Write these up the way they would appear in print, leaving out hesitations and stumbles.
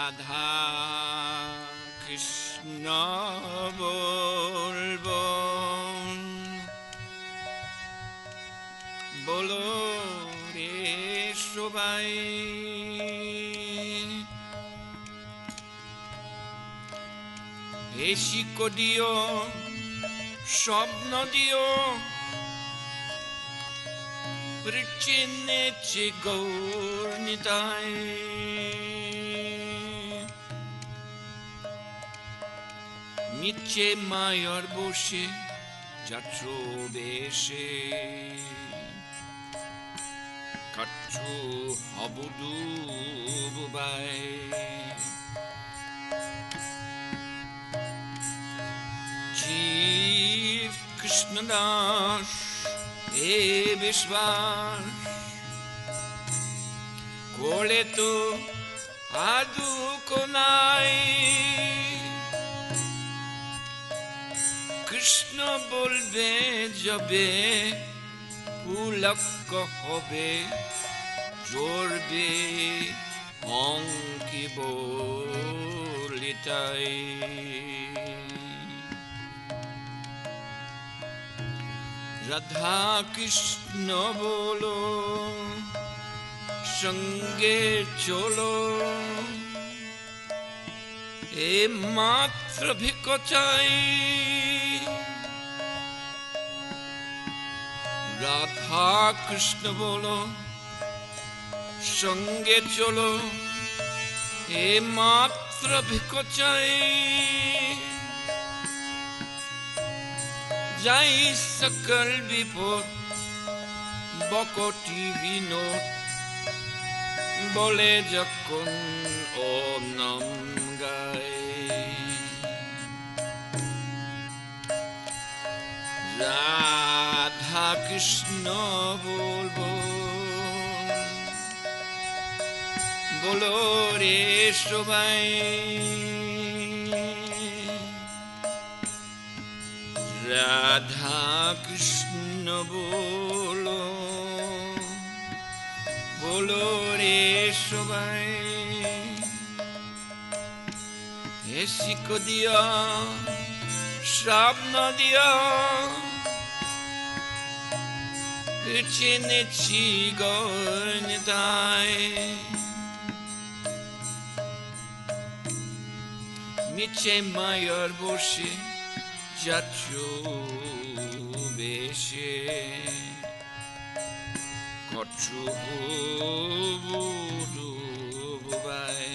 রাধা কৃষ্ণ বলবো, বলো রে সবাই। শিখ দিও, স্বপ্ন দিও, চিনেছে গৌর নিতাই। নিচে মায়ার বসে যাচ্ছ বেশে, কাটছ হবডুবাই। জীব কৃষ্ণদাস এ বিশ্বাস করলে তো আদু কোনাই। কৃষ্ণ বলবে যাবে, পুলক হবে, জড়বে অঙ্কি বলিতাই। রাধা কৃষ্ণ বলো, সঙ্গে চলো, এ মাত্র ভিক্ষ চাই। রাধা কৃষ্ণ বলো, সঙ্গে চলো, এ মাত্র ভিক্ষ চাই। যাই সকল বিপদ, বকটি বিনোদ, বলে যখন ওম নাম গায়। রাধা কৃষ্ণ বলবো, বলো রে সবাই। রাধা কৃষ্ণ বলো, বলো রে সবাই। শিখ দিও, স্বপ্ন দিও, চিনেছি গৌর নিতাই। নিচে মায়ার বসে যাচ্ছ বেশে, করছো হবুবাই।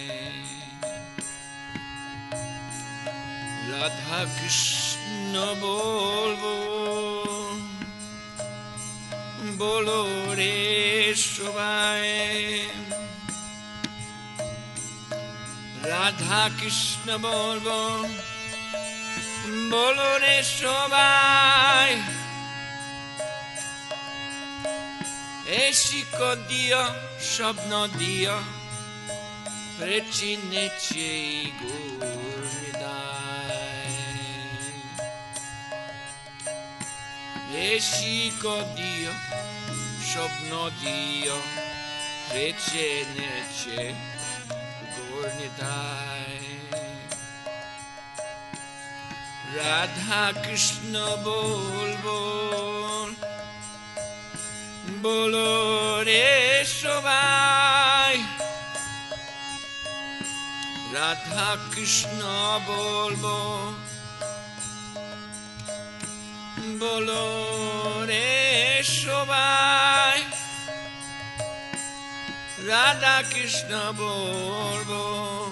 রাধা কৃষ্ণ বলবো, বলো রে সবাই। রাধা কৃষ্ণ বলবো, বলো রে সবাই। শিখ দিও, স্বপ্ন দিও, চিনেছে গৌর নিতাই। শিখ দিও, স্বপ্ন দিও, চিনেছে গৌর নিতাই। রাধা কৃষ্ণ বলবো, বলো রে সবাই। রাধা কৃষ্ণ বলবো, বলো রে সবাই। রাধা কৃষ্ণ বলবো,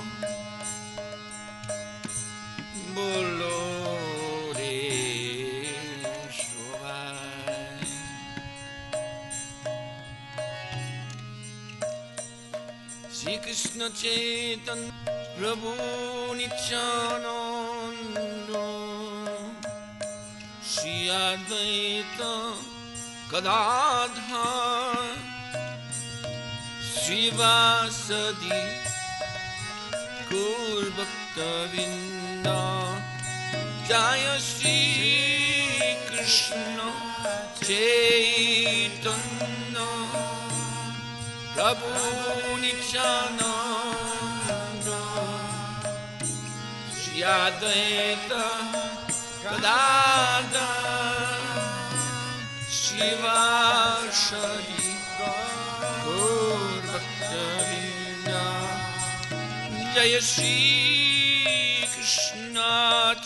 বলো রে সবাই। শ্রীকৃষ্ণ চৈতন্য প্রভু নিত্যানন্দ, শ্রী অদ্বৈত গদাধর, শ্রীবাসদি গৌর ভক্তবৃন্দ। জয় শ্রী কৃষ্ণ চৈতন্য প্রভু Nityananda. Advaita Gadadhar Shivashari Gaur Bhaktavinda Jaya Shri Krishna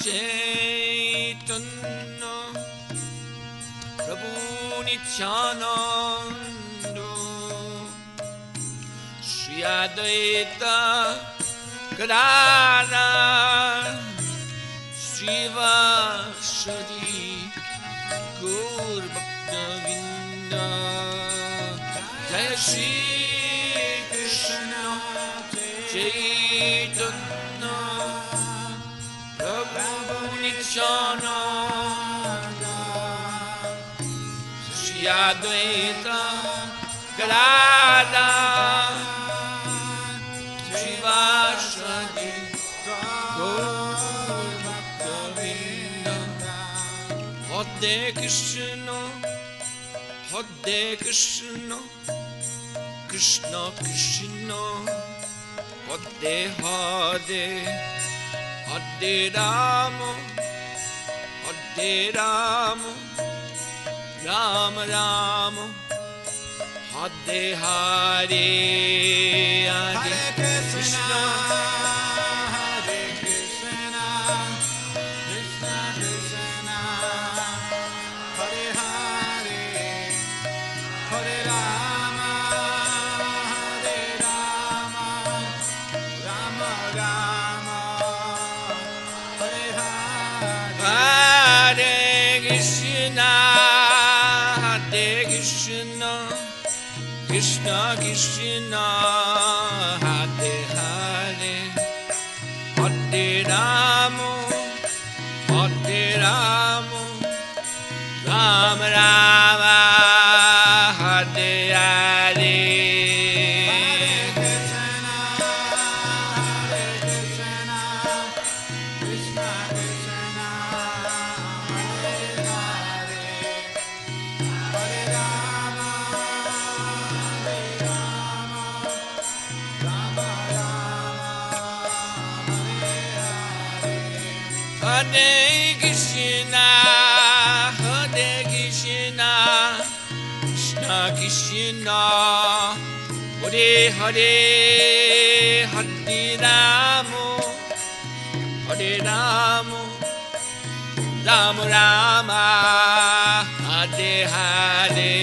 Chaitanya Prabhu Nityananda Shri Advaita Gadadhar Shivashari Gaur Bhaktavinda Jaya Shri Krishna Chaitanya Prabhu Nityananda Shri Advaita Gadadhar Shivashari Gaur Bhaktavinda Hare Krishna Hare Krishna Krishna Krishna Hare Hare Hare Rama Hare Rama Rama Rama Hare Hare Hare Krishna Hare Krishna Krishna Krishna Hare Hare Hare Rama Hare Rama Rama Rama Hare Hare Hare Krishna Hare Krishna Krishna Krishna Hare Hare Hare Rama Hare Rama Rama Rama Hare Hare Hare Krishna Hare Krishna Krishna Krishna Hare Hare Hare Rama Hare Krishna, Hare Krishna, Krishna Krishna, Hare Hare, Hare Rama, Hare Rama, Rama Rama, Hare Hare.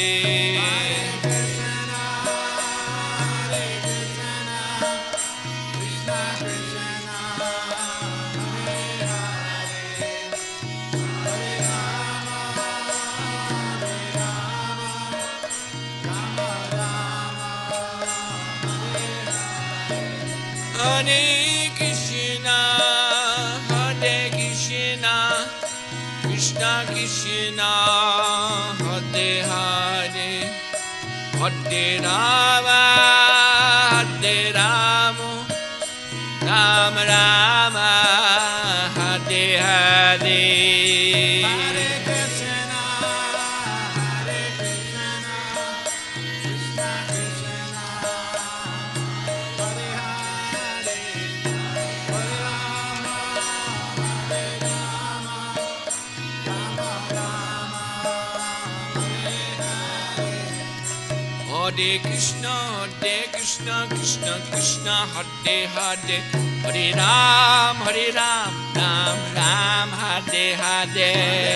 Hare Krishna, Hare Krishna, Krishna Krishna, Hare Hare, Hare Rama, Hare Rama, Rama Rama, Hare Hare. Hare Krishna, Hare Krishna, Krishna Krishna, Hare Hare, Hare Rama, Hare Rama, Rama Rama, Hare Hare. Hare Krishna, Krishna Krishna, Hare Hare, Hare Ram, Ram Ram, Hare Hare.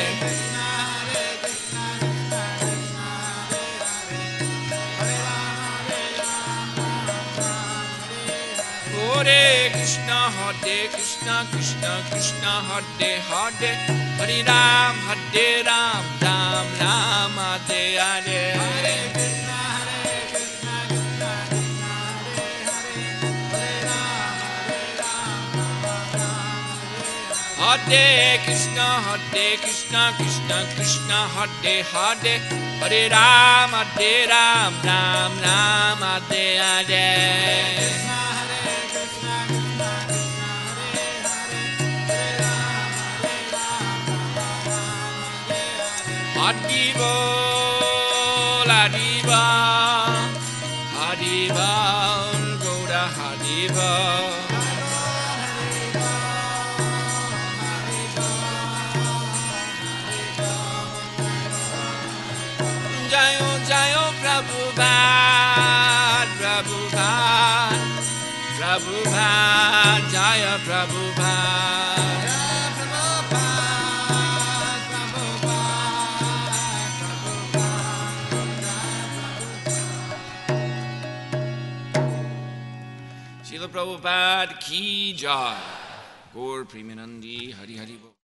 Hare Krishna, Krishna Krishna, Hare Hare, Hare Ram, Ram Ram, Hare Hare. Hare Krishna, Krishna Krishna, Hare Hare, Hare Ram, Ram Ram, Hare Hare. Haribol, Haribol, Haribol, Gaura Haribol. Jayo Jayo Prabhupada, Prabhupada, Prabhupada, Jaya Prabhupada. Srila Prabhupada ki jai. Gaur Premanandi Hari Hari Bol.